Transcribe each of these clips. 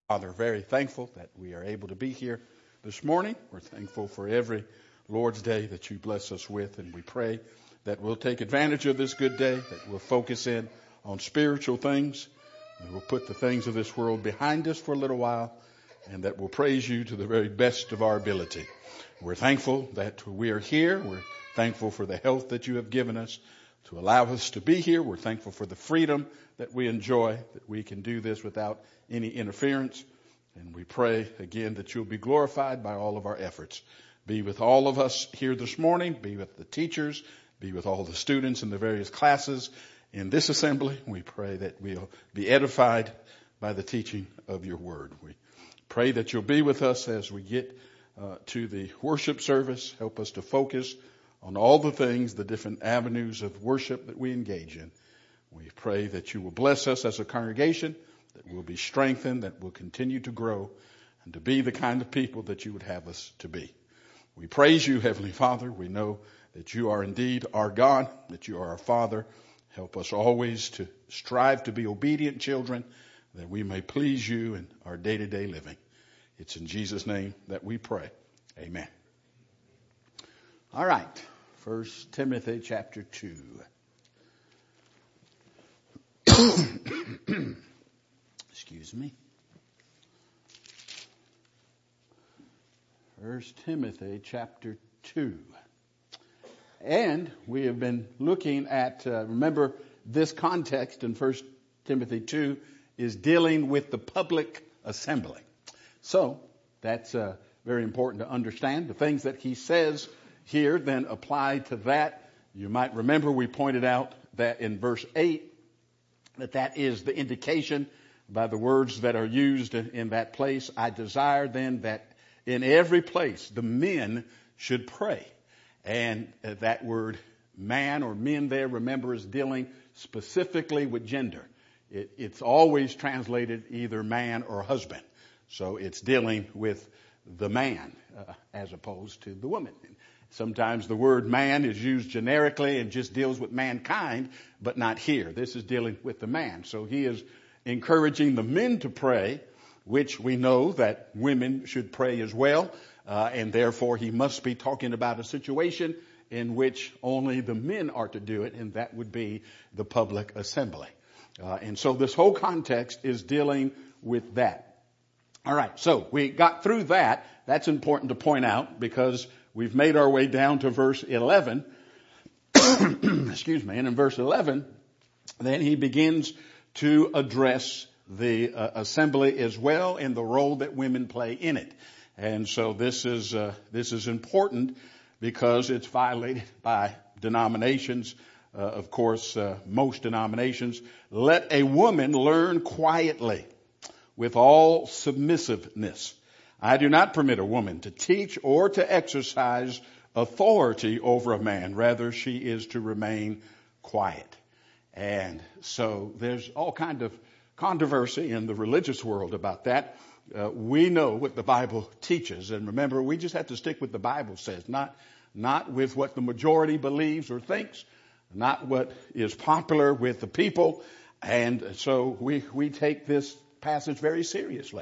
Father, very thankful that we are able to be here this morning. We're thankful for every Lord's Day that you bless us with, and we pray that we'll take advantage of this good day, that we'll focus in on spiritual things, and we'll put the things of this world behind us for a little while, and that we'll praise you to the very best of our ability. We're thankful that we are here. We're thankful for the health that you have given us to allow us to be here. We're thankful for the freedom that we enjoy, that we can do this without any interference. And we pray again that you'll be glorified by all of our efforts. Be with all of us here this morning. Be with the teachers. Be with all the students in the various classes in this assembly. We pray that we'll be edified by the teaching of your word. We pray that you'll be with us as we get to the worship service. Help us to focus on all the things, the different avenues of worship that we engage in. We pray that you will bless us as a congregation, that we'll be strengthened, that we'll continue to grow, and to be the kind of people that you would have us to be. We praise you, Heavenly Father. We know that you are indeed our God, that you are our Father. Help us always to strive to be obedient children, that we may please you in our day-to-day living. It's in Jesus' name that we pray. Amen. All right. 1 Timothy chapter 2. Excuse me. 1 Timothy chapter 2. And we have been looking at, remember, this context in 1 Timothy 2 is dealing with the public assembly. So that's very important to understand. The things that he says here then apply to that. You might remember we pointed out that in verse 8 that is the indication by the words that are used in that place. I desire then that in every place the men should pray. And that word man or men there, remember, is dealing specifically with gender. It's always translated either man or husband. So it's dealing with the man as opposed to the woman. Sometimes the word man is used generically and just deals with mankind, but not here. This is dealing with the man. So he is encouraging the men to pray, which we know that women should pray as well. And therefore he must be talking about a situation in which only the men are to do it, and that would be the public assembly. And so this whole context is dealing with that. All right, so we got through that. That's important to point out because we've made our way down to verse 11. Excuse me. And in verse 11, then he begins to address the assembly as well and the role that women play in it. And so this is important because it's violated by denominations. Of course, most denominations. Let a woman learn quietly with all submissiveness. I do not permit a woman to teach or to exercise authority over a man. Rather, she is to remain quiet. And so there's all kind of controversy in the religious world about that. We know what the Bible teaches. And remember, we just have to stick with the Bible says, not with what the majority believes or thinks, not what is popular with the people. And so we take this passage very seriously.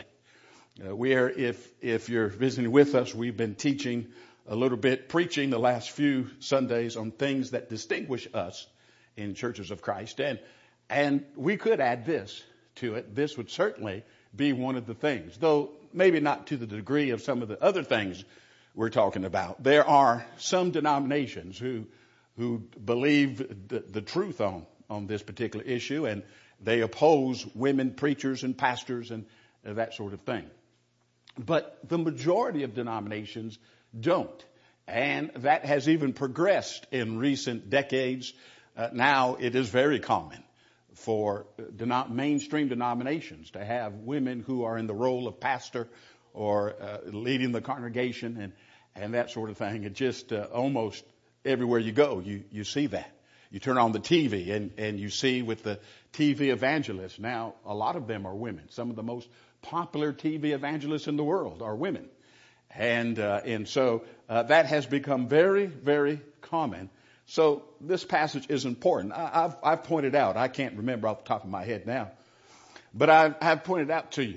If you're visiting with us, we've been teaching a little bit, preaching the last few Sundays on things that distinguish us in churches of Christ. And we could add this to it. This would certainly be one of the things, though maybe not to the degree of some of the other things we're talking about. There are some denominations who believe the truth on this particular issue, and they oppose women preachers and pastors and that sort of thing. But the majority of denominations don't. And that has even progressed in recent decades. Now it is very common for mainstream denominations to have women who are in the role of pastor or leading the congregation and that sort of thing. It just almost everywhere you go, you see that. You turn on the TV and you see with the TV evangelists, now a lot of them are women. Some of the most popular TV evangelists in the world are women. And so that has become very, very common. So this passage is important. I've pointed out, I can't remember off the top of my head now, but I've pointed out to you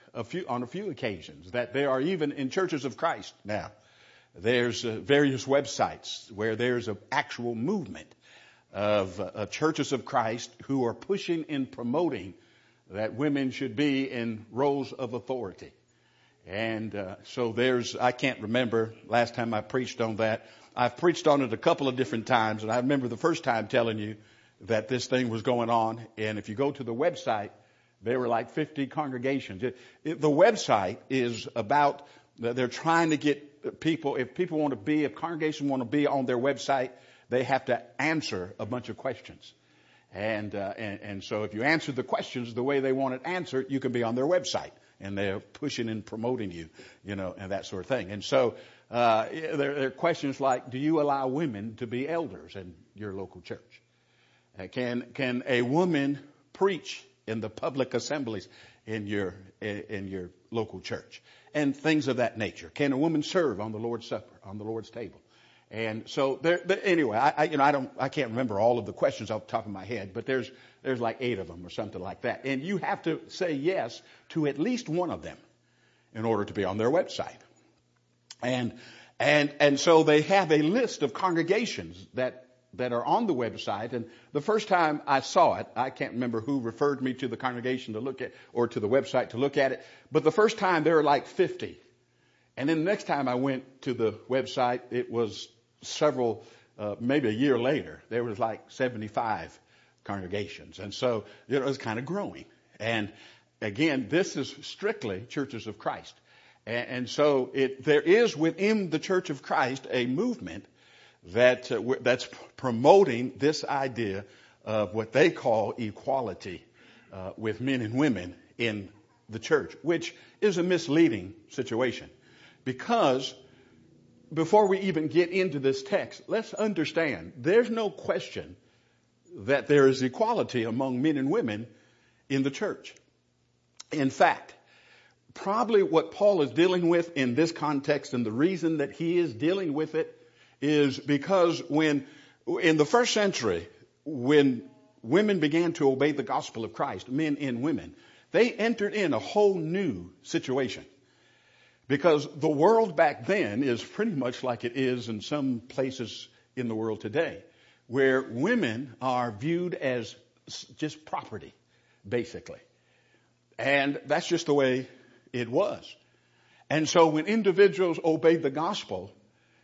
on a few occasions that there are even in churches of Christ now. There's various websites where there's an actual movement of churches of Christ who are pushing and promoting that women should be in roles of authority. And so I can't remember last time I preached on that. I've preached on it a couple of different times, and I remember the first time telling you that this thing was going on. And if you go to the website, there were like 50 congregations. The website is about, they're trying to get people, if congregations want to be on their website, they have to answer a bunch of questions. And so if you answer the questions the way they want it answered, you can be on their website. And they're pushing and promoting you, and that sort of thing. And so there are questions like, do you allow women to be elders in your local church? Can a woman preach in the public assemblies in your local church? And things of that nature. Can a woman serve on the Lord's Supper, on the Lord's table? And so anyway, I can't remember all of the questions off the top of my head, but there's like 8 of them or something like that. And you have to say yes to at least one of them in order to be on their website. And so they have a list of congregations that are on the website. And the first time I saw it, I can't remember who referred me to the congregation to look at, or to the website to look at it. But the first time there were like 50. And then the next time I went to the website, it was several, maybe a year later, there was like 75 congregations. And so it was kind of growing. And again, this is strictly churches of Christ. And so there is within the Church of Christ a movement that's promoting this idea of what they call equality with men and women in the church, which is a misleading situation. Because before we even get into this text, let's understand there's no question that there is equality among men and women in the church. In fact, probably what Paul is dealing with in this context, and the reason that he is dealing with it, is because when in the first century, when women began to obey the gospel of Christ, men and women, they entered in a whole new situation. Because the world back then is pretty much like it is in some places in the world today, where women are viewed as just property, basically. And that's just the way it was. And so when individuals obeyed the gospel,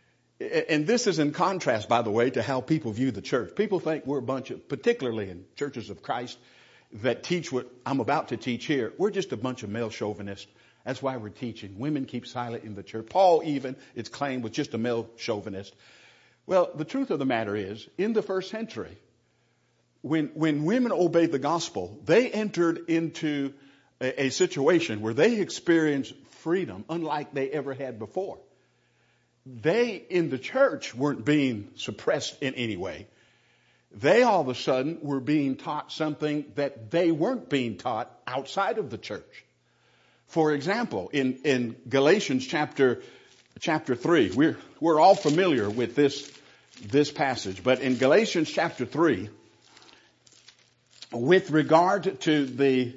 and this is in contrast, by the way, to how people view the church. People think we're a bunch of, particularly in churches of Christ, that teach what I'm about to teach here. We're just a bunch of male chauvinists. That's why we're teaching. Women keep silent in the church. Paul even, it's claimed, was just a male chauvinist. Well, the truth of the matter is, in the first century, when women obeyed the gospel, they entered into a situation where they experienced freedom unlike they ever had before. They, in the church, weren't being suppressed in any way. They all of a sudden were being taught something that they weren't being taught outside of the church. For example, in Galatians chapter 3, we're all familiar with this passage, but in Galatians chapter 3, with regard to the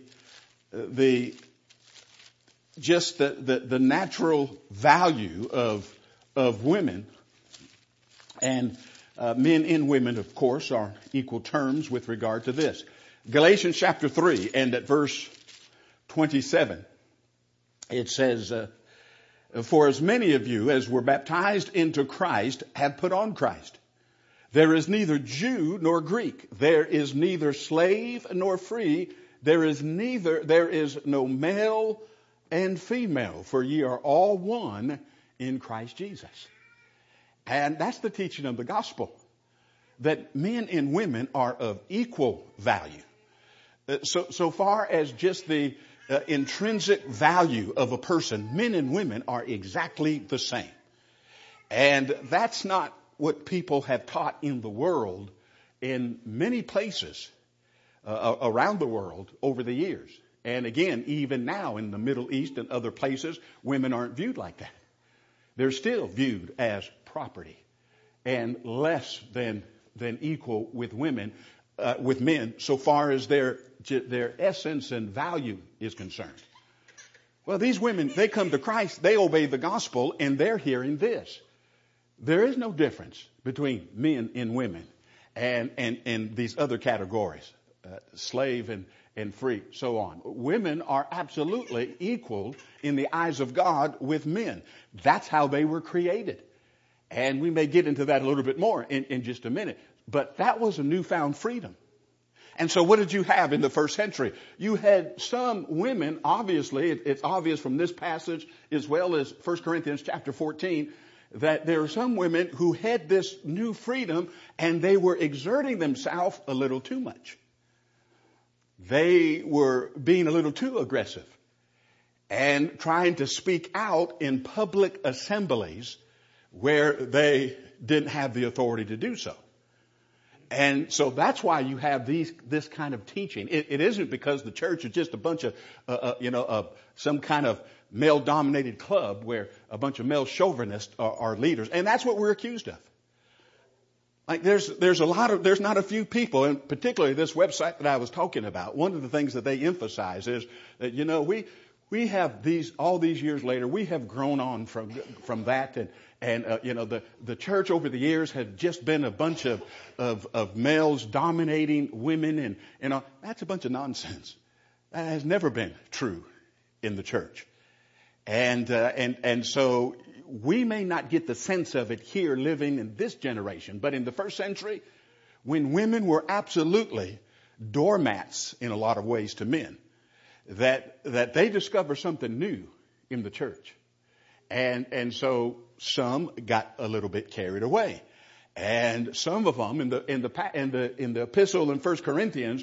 natural value of women, and men and women, of course, are equal terms with regard to this. Galatians chapter 3 and at verse 27, it says, for as many of you as were baptized into Christ have put on Christ. There is neither Jew nor Greek. There is neither slave nor free. There is no male and female, for ye are all one in Christ Jesus. And that's the teaching of the gospel, that men and women are of equal value. So far as just the intrinsic value of a person, men and women are exactly the same. And that's not what people have taught in the world in many places around the world over the years. And again, even now in the Middle East and other places, women aren't viewed like that. They're still viewed as property and less than equal with women, with men, so far as their essence and value is concerned. Well, these women, they come to Christ, they obey the gospel, and they're hearing this. There is no difference between men and women and these other categories, slave and free, so on. Women are absolutely equal in the eyes of God with men. That's how they were created. And we may get into that a little bit more in just a minute. But that was a newfound freedom. And so what did you have in the first century? You had some women, obviously, it's obvious from this passage as well as 1 Corinthians chapter 14, that there are some women who had this new freedom and they were exerting themselves a little too much. They were being a little too aggressive and trying to speak out in public assemblies where they didn't have the authority to do so. And so that's why you have this kind of teaching. It isn't because the church is just a bunch of, some kind of male-dominated club where a bunch of male chauvinists are leaders. And that's what we're accused of. Like there's not a few people, and particularly this website that I was talking about, one of the things that they emphasize is that, we have all these years later, we have grown on from that, and the church over the years had just been a bunch of males dominating women, and that's a bunch of nonsense. That has never been true in the church. And so we may not get the sense of it here living in this generation, but in the first century, when women were absolutely doormats in a lot of ways to men, that they discover something new in the church. And so some got a little bit carried away. And some of them in the epistle in 1 Corinthians,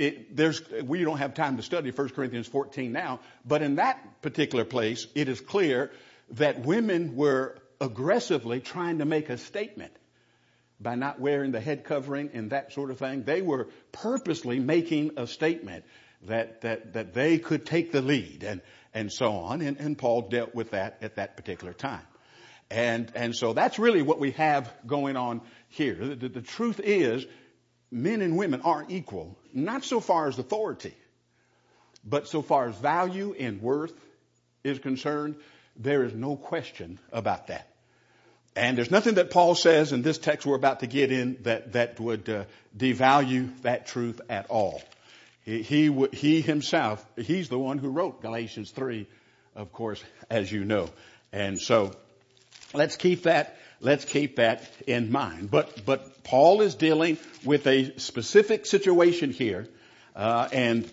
we don't have time to study 1 Corinthians 14 now, but in that particular place, it is clear that women were aggressively trying to make a statement by not wearing the head covering and that sort of thing. They were purposely making a statement that they could take the lead and so on. And Paul dealt with that at that particular time. And so that's really what we have going on here. The truth is, men and women are equal, not so far as authority, but so far as value and worth is concerned, there is no question about that. And there's nothing that Paul says in this text we're about to get in that would devalue that truth at all. He himself, he's the one who wrote Galatians 3, of course, as you know. And so let's keep that in mind. But Paul is dealing with a specific situation here, and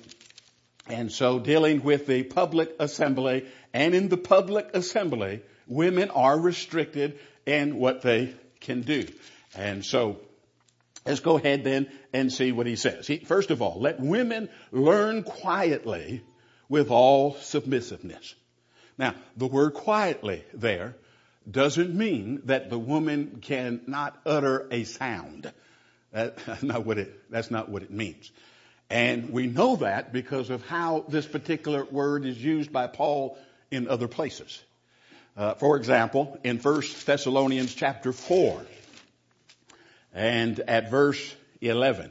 so dealing with the public assembly, and in the public assembly, women are restricted in what they can do. And so let's go ahead then and see what he says. First of all, let women learn quietly with all submissiveness. Now, the word quietly there doesn't mean that the woman cannot utter a sound. That's not what it means. And we know that because of how this particular word is used by Paul in other places. For example, in 1 Thessalonians chapter 4 and at verse 11.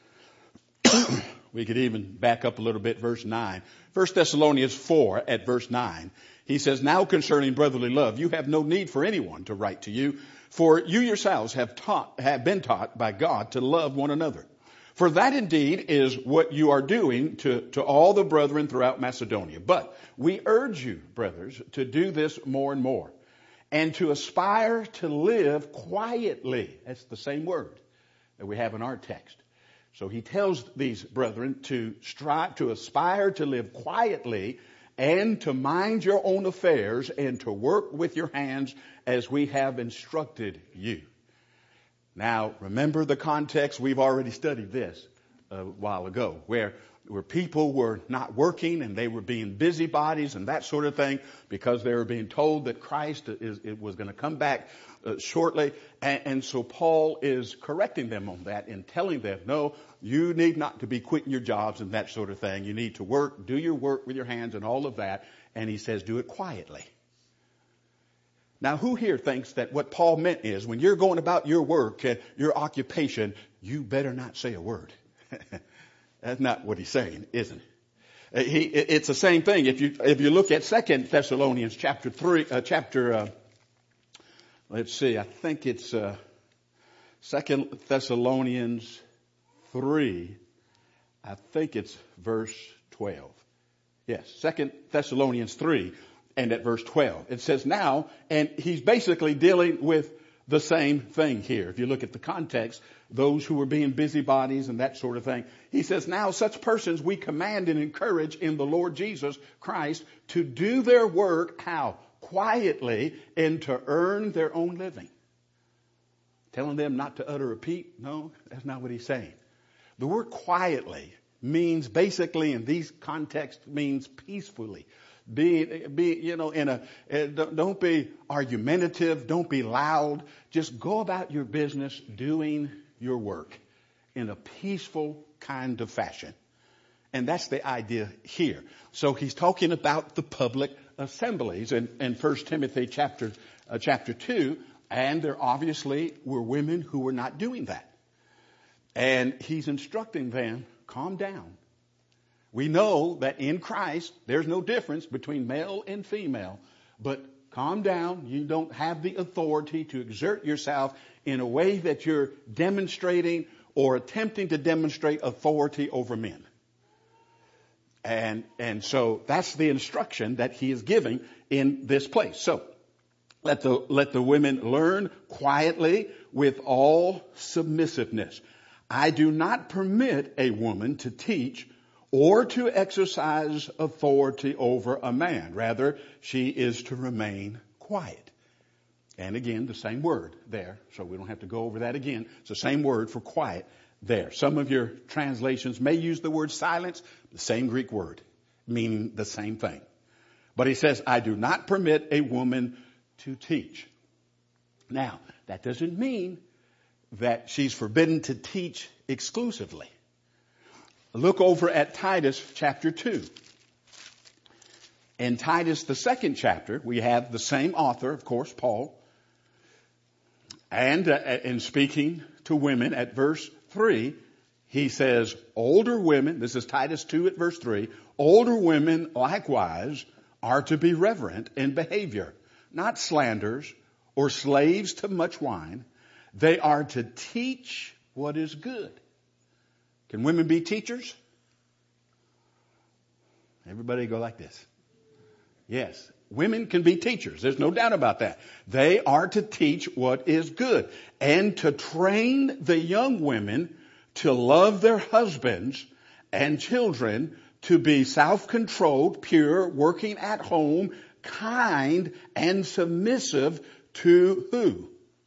We could even back up a little bit, verse 9. 1 Thessalonians 4 at verse 9. He says, now concerning brotherly love, you have no need for anyone to write to you, for you yourselves have been taught by God to love one another. For that indeed is what you are doing to all the brethren throughout Macedonia. But we urge you, brothers, to do this more and more, and to aspire to live quietly. That's the same word that we have in our text. So he tells these brethren to strive, to aspire to live quietly, and to mind your own affairs, and to work with your hands as we have instructed you. Now, remember the context. We've already studied this a while ago, where people were not working and they were being busybodies and that sort of thing because they were being told that Christ was going to come back shortly. And so Paul is correcting them on that and telling them, no, you need not to be quitting your jobs and that sort of thing. You need to work, do your work with your hands and all of that. And he says, do it quietly. Now, who here thinks that what Paul meant is when you're going about your work and your occupation, you better not say a word? That's not what he's saying, isn't it? It's the same thing. If you look at 2 Thessalonians chapter 3, let's see, I think it's 2 Thessalonians 3, I think it's verse 12. Yes, 2 Thessalonians 3 and at verse 12. It says now, and he's basically dealing with the same thing here. If you look at the context, those who were being busybodies and that sort of thing. He says, now such persons we command and encourage in the Lord Jesus Christ to do their work, how? Quietly, and to earn their own living. Telling them not to utter a peep? No, that's not what he's saying. The word quietly means basically in these contexts means peacefully. Don't be argumentative. Don't be loud. Just go about your business doing your work in a peaceful kind of fashion. And that's the idea here. So he's talking about the public assemblies in 1 Timothy chapter 2. And there obviously were women who were not doing that. And he's instructing them, calm down. We know that in Christ, there's no difference between male and female. But calm down. You don't have the authority to exert yourself in a way that you're demonstrating or attempting to demonstrate authority over men. And so that's the instruction that he is giving in this place. So let the women learn quietly with all submissiveness. I do not permit a woman to teach or to exercise authority over a man. Rather, she is to remain quiet. And again, the same word there, so we don't have to go over that again. It's the same word for quiet there. Some of your translations may use the word silence, the same Greek word, meaning the same thing. But he says, I do not permit a woman to teach. Now, that doesn't mean that she's forbidden to teach exclusively. Look over at Titus chapter 2. In Titus, the 2nd chapter, we have the same author, of course, Paul. And in speaking to women at verse 3, he says, older women, this is Titus 2 at verse 3, older women likewise are to be reverent in behavior, not slanderers or slaves to much wine. They are to teach what is good. Can women be teachers? Everybody go like this. Yes, women can be teachers. There's no doubt about that. They are to teach what is good and to train the young women to love their husbands and children, to be self-controlled, pure, working at home, kind, and submissive to who?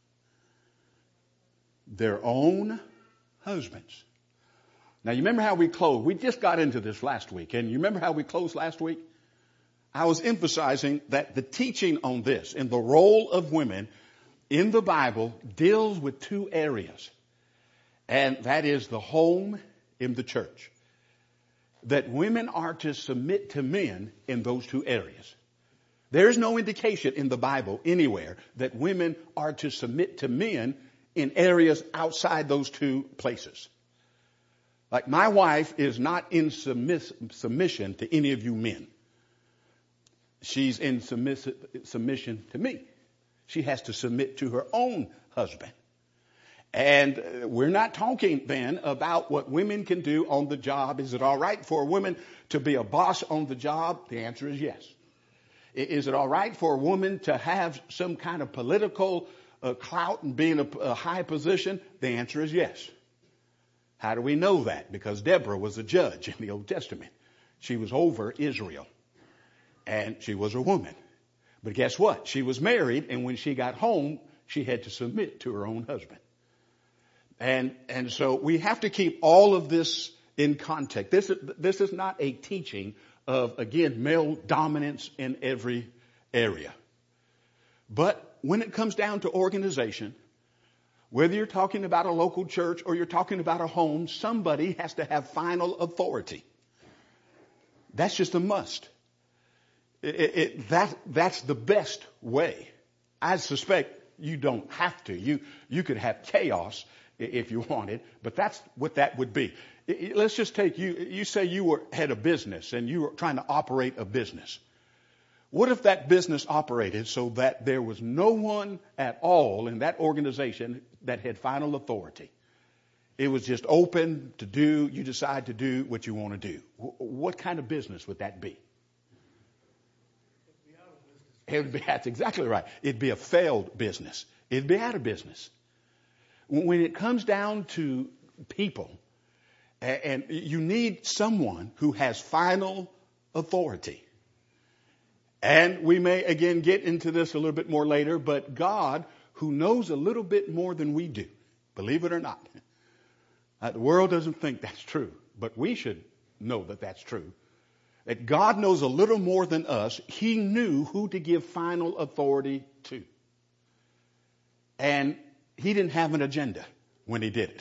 Their own husbands. Now, you remember how we closed? We just got into this last week. And you remember how we closed last week? I was emphasizing that the teaching on this and the role of women in the Bible deals with two areas. And that is the home and the church. That women are to submit to men in those two areas. There's no indication in the Bible anywhere that women are to submit to men in areas outside those two places. Like my wife is not in submission to any of you men. She's in submission to me. She has to submit to her own husband. And we're not talking then about what women can do on the job. Is it all right for a woman to be a boss on the job? The answer is yes. Is it all right for a woman to have some kind of political clout and be in a high position? The answer is yes. How do we know that? Because Deborah was a judge in the Old Testament. She was over Israel. And she was a woman. But guess what? She was married, and when she got home, she had to submit to her own husband. And so we have to keep all of this in context. This is not a teaching of, again, male dominance in every area. But when it comes down to organization, whether you're talking about a local church or you're talking about a home, somebody has to have final authority. That's just a must. That's the best way. I suspect you don't have to. You could have chaos if you wanted, but that's what that would be. Let's just take you. You say you had a business and you were trying to operate a business. What if that business operated so that there was no one at all in that organization that had final authority? It was just open to do, you decide to do what you want to do. What kind of business would that be? It would be, that's exactly right. It'd be a failed business. It'd be out of business. When it comes down to people, and you need someone who has final authority. And we may again get into this a little bit more later, but God, who knows a little bit more than we do, believe it or not, the world doesn't think that's true, but we should know that that's true. That God knows a little more than us. He knew who to give final authority to. And he didn't have an agenda when he did it.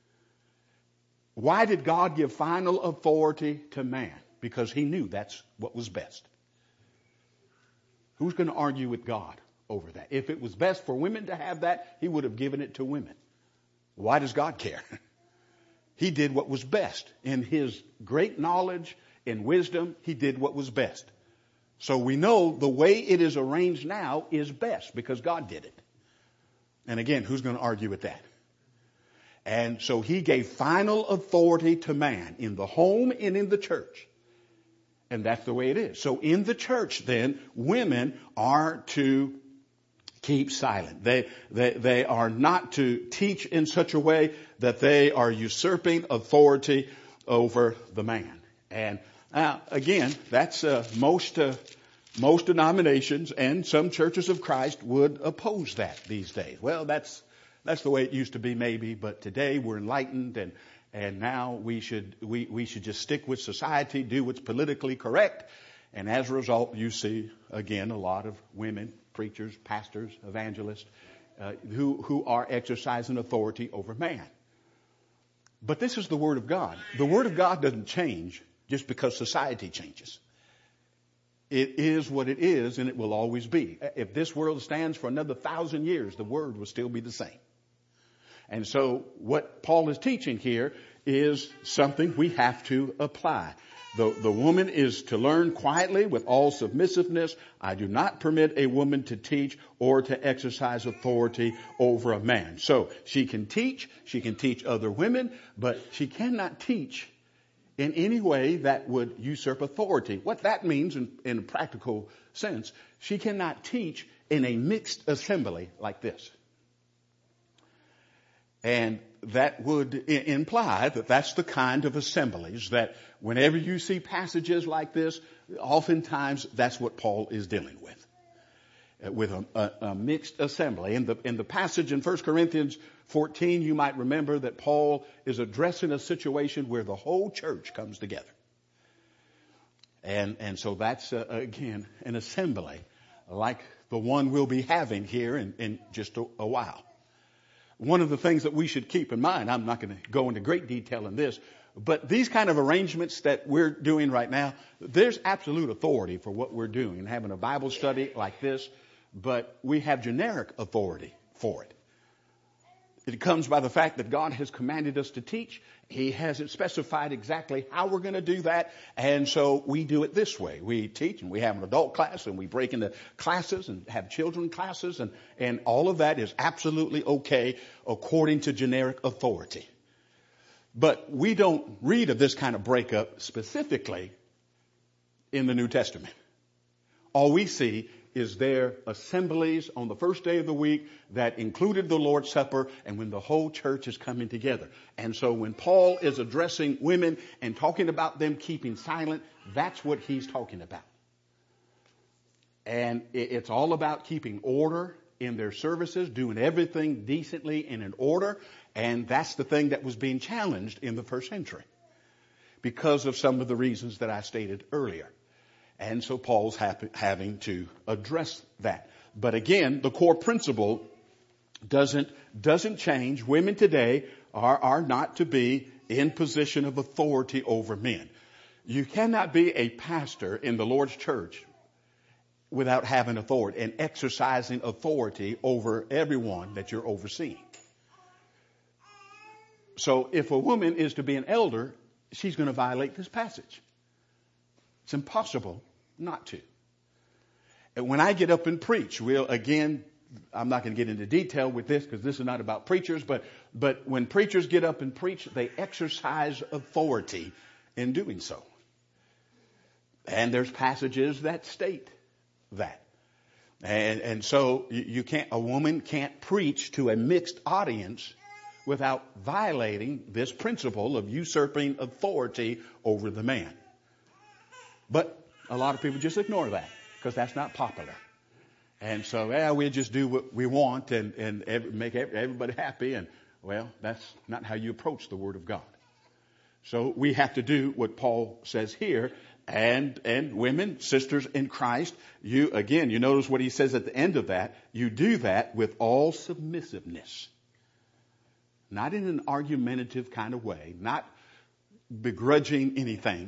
Why did God give final authority to man? Because he knew that's what was best. Who's going to argue with God over that? If it was best for women to have that, he would have given it to women. Why does God care? He did what was best. In his great knowledge and wisdom, he did what was best. So we know the way it is arranged now is best because God did it. And again, who's going to argue with that? And so he gave final authority to man in the home and in the church. And that's the way it is. So in the church then, women are to keep silent. They are not to teach in such a way that they are usurping authority over the man. And again, that's most denominations and some churches of Christ would oppose that these days. Well, that's the way it used to be maybe, but today we're enlightened and now we should just stick with society, do what's politically correct. And as a result, you see again a lot of women, preachers, pastors, evangelists, who are exercising authority over man. But this is the Word of God. The Word of God doesn't change just because society changes. It is what it is, and it will always be. If this world stands for another 1,000 years, the Word will still be the same. And so what Paul is teaching here is something we have to apply. The woman is to learn quietly with all submissiveness. I do not permit a woman to teach or to exercise authority over a man. So she can teach other women, but she cannot teach in any way that would usurp authority. What that means in a practical sense, she cannot teach in a mixed assembly like this. And that would imply that that's the kind of assemblies that whenever you see passages like this, oftentimes that's what Paul is dealing with a mixed assembly. In the passage in 1 Corinthians 14, you might remember that Paul is addressing a situation where the whole church comes together. And so that's, again, an assembly like the one we'll be having here in just a while. One of the things that we should keep in mind, I'm not going to go into great detail in this, but these kind of arrangements that we're doing right now, there's absolute authority for what we're doing and having a Bible study like this, but we have generic authority for it. It comes by the fact that God has commanded us to teach. He hasn't specified exactly how we're going to do that. And so we do it this way. We teach and we have an adult class and we break into classes and have children classes and all of that is absolutely okay according to generic authority. But we don't read of this kind of breakup specifically in the New Testament. All we see is their assemblies on the first day of the week that included the Lord's Supper and when the whole church is coming together. And so when Paul is addressing women and talking about them keeping silent, that's what he's talking about. And it's all about keeping order in their services, doing everything decently and in order. And that's the thing that was being challenged in the first century because of some of the reasons that I stated earlier. And so Paul's having to address that. But again, the core principle doesn't change. Women today are not to be in position of authority over men. You cannot be a pastor in the Lord's church without having authority and exercising authority over everyone that you're overseeing. So if a woman is to be an elder, she's going to violate this passage. It's impossible not to. And when I get up and preach, I'm not going to get into detail with this because this is not about preachers, but when preachers get up and preach, they exercise authority in doing so. And there's passages that state that. And so a woman can't preach to a mixed audience without violating this principle of usurping authority over the man. But a lot of people just ignore that because that's not popular. And so, we'll just do what we want and make everybody happy. And, well, that's not how you approach the Word of God. So we have to do what Paul says here. And women, sisters in Christ, you notice what he says at the end of that. You do that with all submissiveness. Not in an argumentative kind of way, not begrudging anything.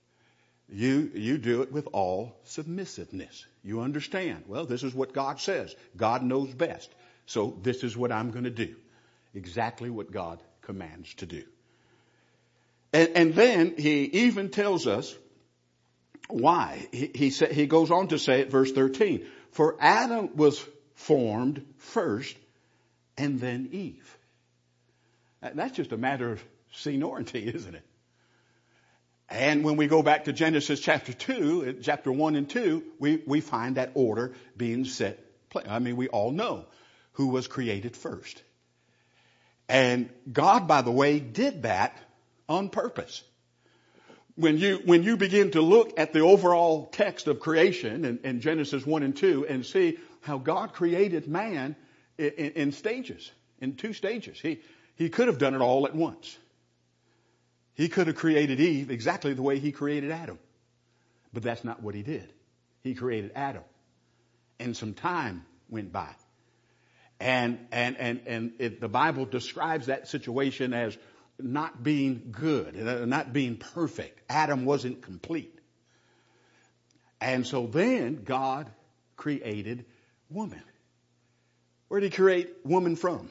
You do it with all submissiveness. You understand. Well, this is what God says. God knows best. So this is what I'm going to do. Exactly what God commands to do. And then he even tells us why. He goes on to say at verse 13, for Adam was formed first and then Eve. That's just a matter of seniority, isn't it? And when we go back to Genesis chapter 2, chapter 1 and 2, we find that order being set. We all know who was created first. And God, by the way, did that on purpose. When you begin to look at the overall text of creation in Genesis 1 and 2 and see how God created man in stages, in 2 stages. He could have done it all at once. He could have created Eve exactly the way he created Adam. But that's not what he did. He created Adam. And some time went by. And the Bible describes that situation as not being good, not being perfect. Adam wasn't complete. And so then God created woman. Where did he create woman from?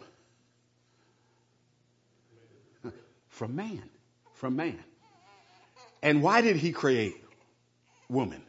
From man. From man. And why did he create woman?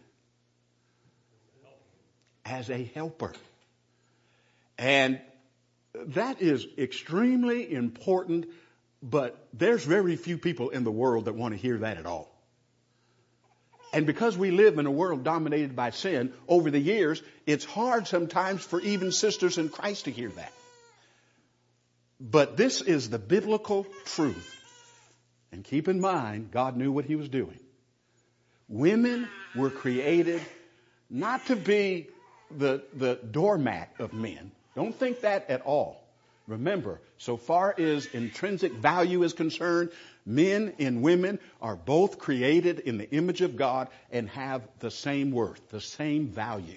As a helper. And that is extremely important, but there's very few people in the world that want to hear that at all. And because we live in a world dominated by sin, over the years, it's hard sometimes for even sisters in Christ to hear that. But this is the biblical truth. And keep in mind, God knew what he was doing. Women were created not to be the doormat of men. Don't think that at all. Remember, so far as intrinsic value is concerned, men and women are both created in the image of God and have the same worth, the same value.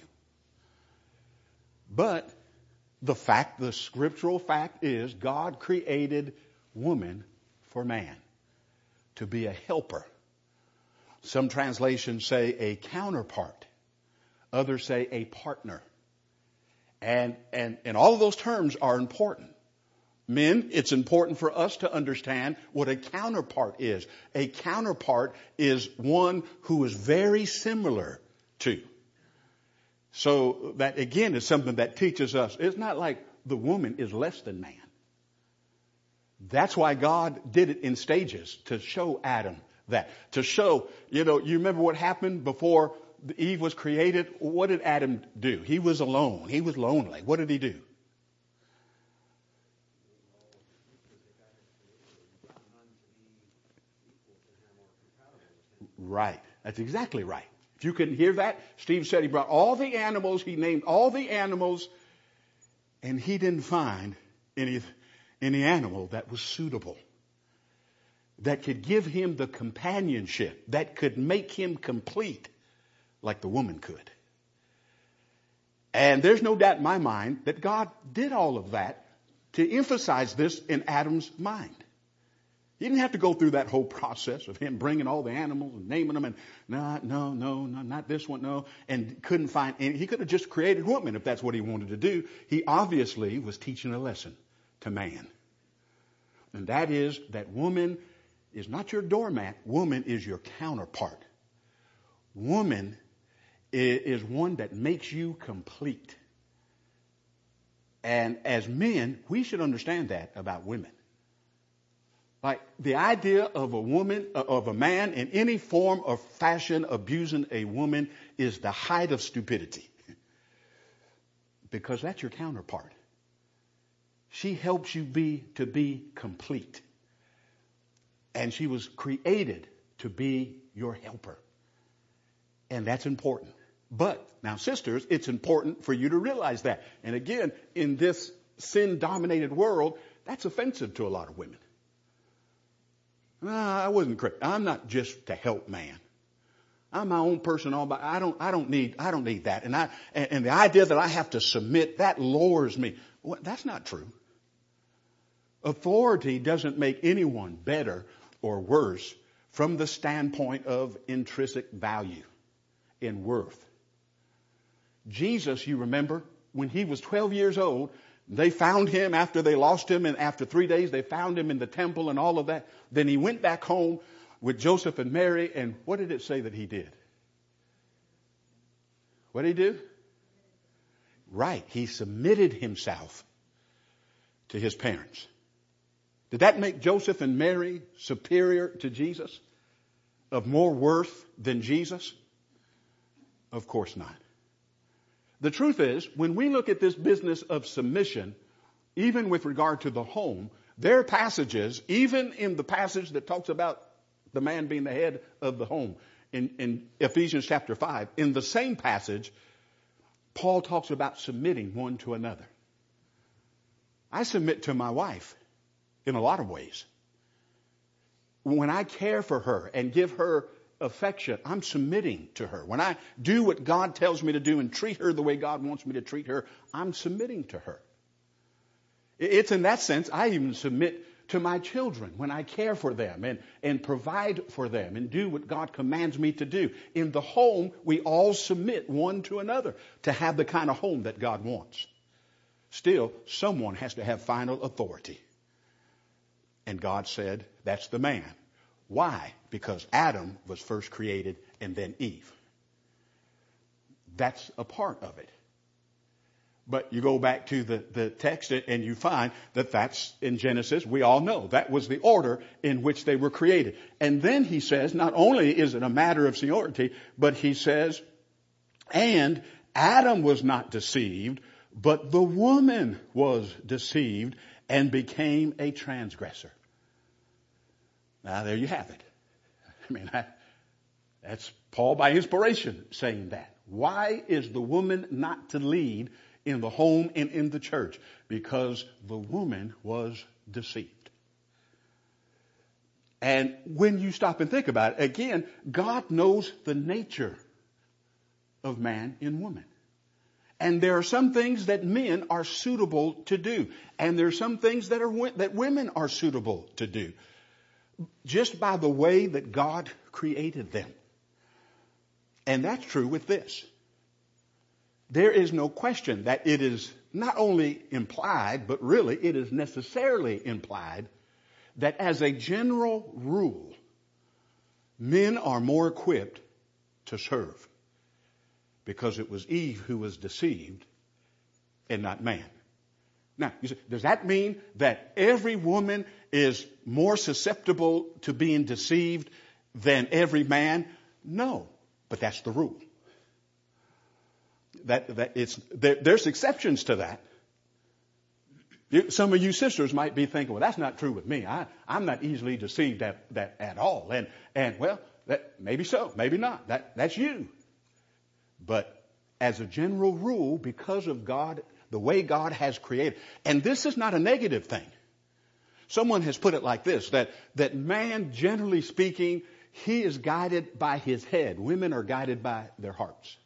But the scriptural fact is God created woman for man. To be a helper. Some translations say a counterpart. Others say a partner. And all of those terms are important. Men, it's important for us to understand what a counterpart is. A counterpart is one who is very similar to. So that again is something that teaches us. It's not like the woman is less than man. That's why God did it in stages to show Adam that. To show, you remember what happened before Eve was created? What did Adam do? He was alone. He was lonely. What did he do? Right. That's exactly right. If you couldn't hear that, Steve said he brought all the animals. He named all the animals, and he didn't find any animal that was suitable, that could give him the companionship, that could make him complete like the woman could. And there's no doubt in my mind that God did all of that to emphasize this in Adam's mind. He didn't have to go through that whole process of him bringing all the animals and naming them and no, not this one, no, and couldn't find any. He could have just created woman if that's what he wanted to do. He obviously was teaching a lesson to man. And that is that woman is not your doormat. Woman is your counterpart. Woman is one that makes you complete. And as men, we should understand that about women. Like the idea of a woman, of a man in any form or fashion abusing a woman is the height of stupidity. Because that's your counterpart. She helps you to be complete. And she was created to be your helper. And that's important. But now, sisters, it's important for you to realize that. And again, in this sin-dominated world, that's offensive to a lot of women. I wasn't crazy. I'm not just to help man. I'm my own person all by. I don't need that. And the idea that I have to submit, that lowers me. Well, that's not true. Authority doesn't make anyone better or worse from the standpoint of intrinsic value and worth. Jesus, you remember, when he was 12 years old, they found him after they lost him, and after 3 days they found him in the temple and all of that. Then he went back home with Joseph and Mary, and what did it say that he did? What did he do? Right, he submitted himself to his parents. Did that make Joseph and Mary superior to Jesus? Of more worth than Jesus? Of course not. The truth is, when we look at this business of submission, even with regard to the home, there are passages, even in the passage that talks about the man being the head of the home, in Ephesians chapter 5, in the same passage, Paul talks about submitting one to another. I submit to my wife in a lot of ways. When I care for her and give her affection, I'm submitting to her. When I do what God tells me to do and treat her the way God wants me to treat her, I'm submitting to her. It's in that sense, I even submit to my children when I care for them and provide for them and do what God commands me to do. In the home, we all submit one to another to have the kind of home that God wants. Still, someone has to have final authority. And God said, that's the man. Why? Because Adam was first created and then Eve. That's a part of it. But you go back to the text and you find that that's in Genesis. We all know that was the order in which they were created. And then he says, not only is it a matter of seniority, but he says, and Adam was not deceived, but the woman was deceived and became a transgressor. Now there you have it. I mean, that's Paul by inspiration saying that. Why is the woman not to lead in the home and in the church? Because the woman was deceived. And when you stop and think about it, again, God knows the nature of man and woman. And there are some things that men are suitable to do. And there are some things that women are suitable to do. Just by the way that God created them. And that's true with this. There is no question that it is not only implied, but really it is necessarily implied that as a general rule, men are more equipped to serve. Because it was Eve who was deceived and not man. Now, you say, does that mean that every woman is more susceptible to being deceived than every man? No, but that's the rule. There's exceptions to that. Some of you sisters might be thinking, well, that's not true with me. I'm not easily deceived at all. And well, maybe so, maybe not. That's you. But as a general rule, because of God, the way God has created, and this is not a negative thing. Someone has put it like this, that man, generally speaking, he is guided by his head. Women are guided by their hearts.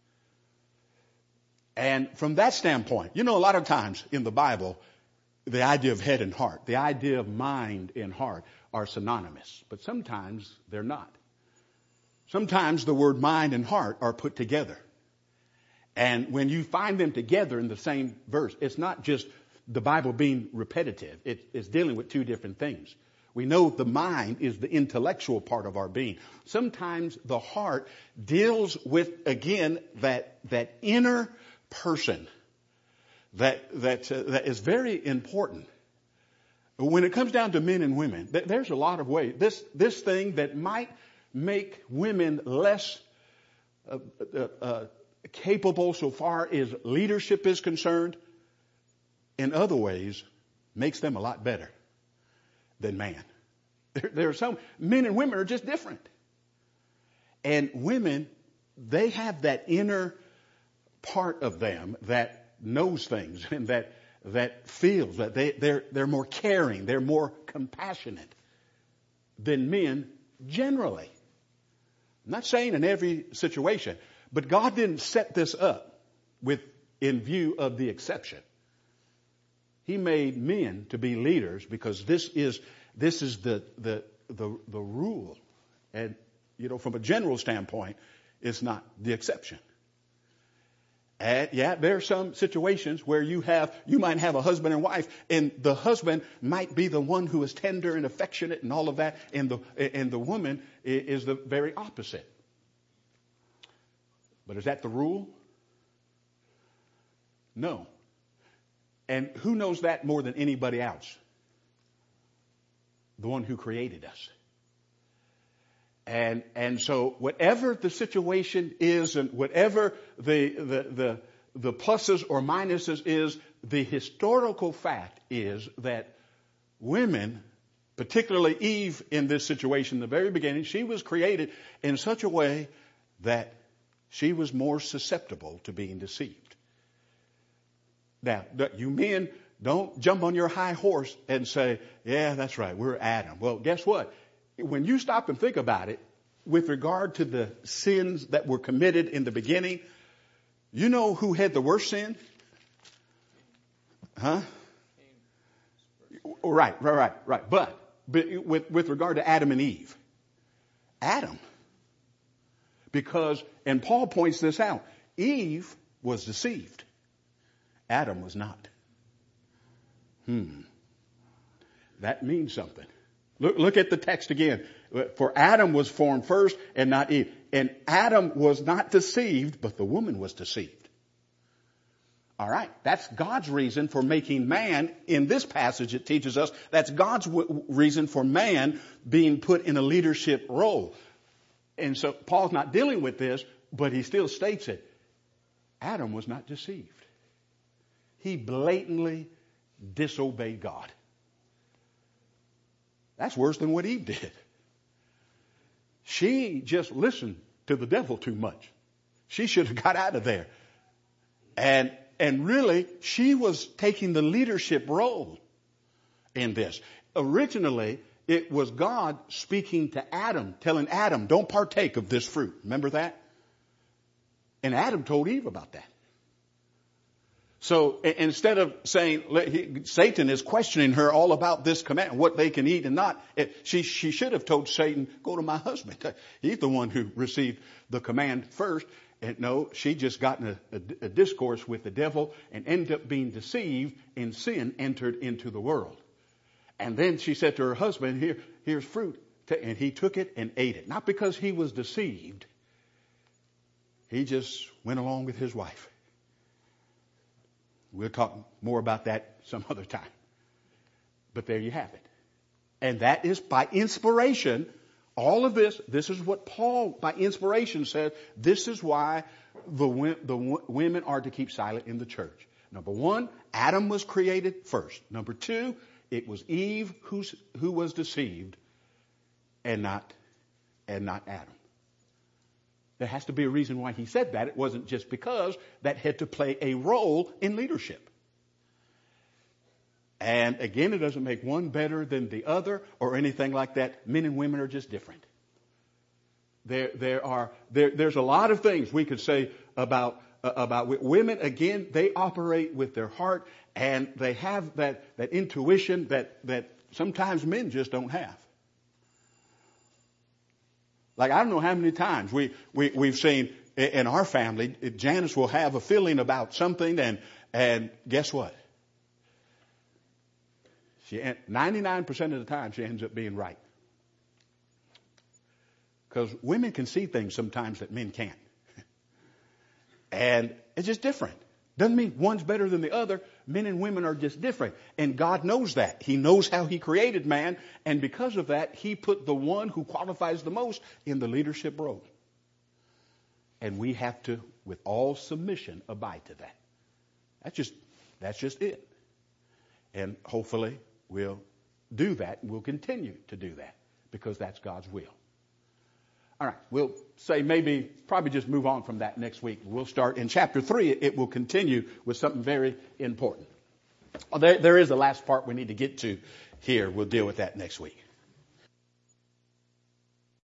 And from that standpoint, a lot of times in the Bible, the idea of head and heart, the idea of mind and heart are synonymous, but sometimes they're not. Sometimes the word mind and heart are put together. And when you find them together in the same verse, it's not just the Bible being repetitive. It's dealing with two different things. We know the mind is the intellectual part of our being. Sometimes the heart deals with, again, that inner person that is very important. When it comes down to men and women, there's a lot of ways. This thing that might make women less capable so far as leadership is concerned, in other ways, makes them a lot better than man. There are some men and women are just different. And women, they have that inner part of them that knows things and that feels that they're more caring, they're more compassionate than men generally. I'm not saying in every situation, but God didn't set this up in view of the exception. He made men to be leaders because this is the rule. And, from a general standpoint, it's not the exception. And yeah, there are some situations where you might have a husband and wife, and the husband might be the one who is tender and affectionate and all of that, and the woman is the very opposite. But is that the rule? No. And who knows that more than anybody else? The one who created us. And so whatever the situation is and whatever the pluses or minuses is, the historical fact is that women, particularly Eve in this situation in the very beginning, she was created in such a way that she was more susceptible to being deceived. Now, you men, don't jump on your high horse and say, yeah, that's right, we're Adam. Well, guess what? When you stop and think about it, with regard to the sins that were committed in the beginning, you know who had the worst sin? Huh? Right. But with regard to Adam and Eve, Adam. Because, and Paul points this out, Eve was deceived. Adam was not. That means something. Look at the text again. For Adam was formed first and not Eve. And Adam was not deceived, but the woman was deceived. All right. That's God's reason for making man, in this passage it teaches us, that's God's reason for man being put in a leadership role. And so Paul's not dealing with this, but he still states it. Adam was not deceived. He blatantly disobeyed God. That's worse than what Eve did. She just listened to the devil too much. She should have got out of there. And really, she was taking the leadership role in this. Originally, it was God speaking to Adam, telling Adam, don't partake of this fruit. Remember that? And Adam told Eve about that. So instead of saying, Satan is questioning her all about this command, what they can eat and not, she should have told Satan, go to my husband. He's the one who received the command first. And no, she just got in a discourse with the devil and ended up being deceived, and sin entered into the world. And then she said to her husband, here's fruit. And he took it and ate it. Not because he was deceived. He just went along with his wife. We'll talk more about that some other time. But there you have it. And that is by inspiration. All of this is what Paul, by inspiration, said. This is why the women are to keep silent in the church. Number one, Adam was created first. Number two, it was Eve who was deceived, and not Adam. There has to be a reason why he said that. It wasn't just because that had to play a role in leadership. And again, it doesn't make one better than the other or anything like that. Men and women are just different. There's a lot of things we could say about women. Again, they operate with their heart, and they have that intuition that sometimes men just don't have. Like, I don't know how many times we've seen in our family, Janice will have a feeling about something, and guess what? 99% of the time, she ends up being right. Because women can see things sometimes that men can't. And it's just different. Doesn't mean one's better than the other. Men and women are just different. And God knows that. He knows how He created man. And because of that, He put the one who qualifies the most in the leadership role. And we have to, with all submission, abide to that. That's just it. And hopefully we'll do that. We'll continue to do that because that's God's will. All right, we'll say probably just move on from that next week. We'll start in chapter 3. It will continue with something very important. There is a last part we need to get to here. We'll deal with that next week.